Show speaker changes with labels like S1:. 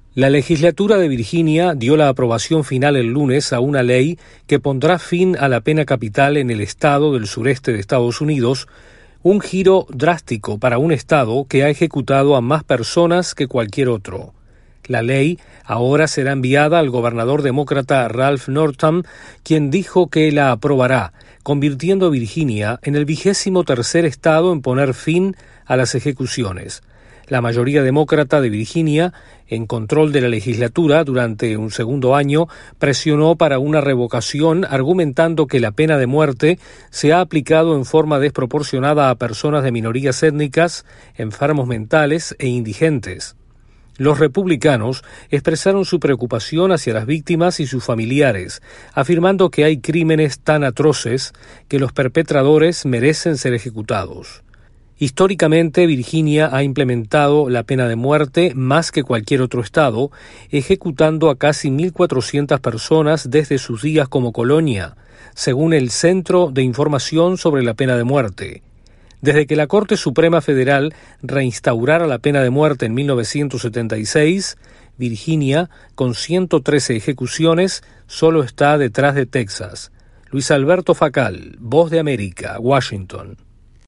S1: La legislatura de Virginia dio la aprobación final el lunes a una ley que pondrá fin a la pena capital en el estado del sureste de Estados Unidos, un giro drástico para un estado que ha ejecutado a más personas que cualquier otro. La ley ahora será enviada al gobernador demócrata Ralph Northam, quien dijo que la aprobará, convirtiendo a Virginia en el 23º estado en poner fin a las ejecuciones. La mayoría demócrata de Virginia, en control de la legislatura durante un segundo año, presionó para una revocación, argumentando que la pena de muerte se ha aplicado en forma desproporcionada a personas de minorías étnicas, enfermos mentales e indigentes. Los republicanos expresaron su preocupación hacia las víctimas y sus familiares, afirmando que hay crímenes tan atroces que los perpetradores merecen ser ejecutados. Históricamente, Virginia ha implementado la pena de muerte más que cualquier otro estado, ejecutando a casi 1.400 personas desde sus días como colonia, según el Centro de Información sobre la Pena de Muerte. Desde que la Corte Suprema Federal reinstaurara la pena de muerte en 1976, Virginia, con 113 ejecuciones, solo está detrás de Texas. Luis Alberto Facal, Voz de América, Washington.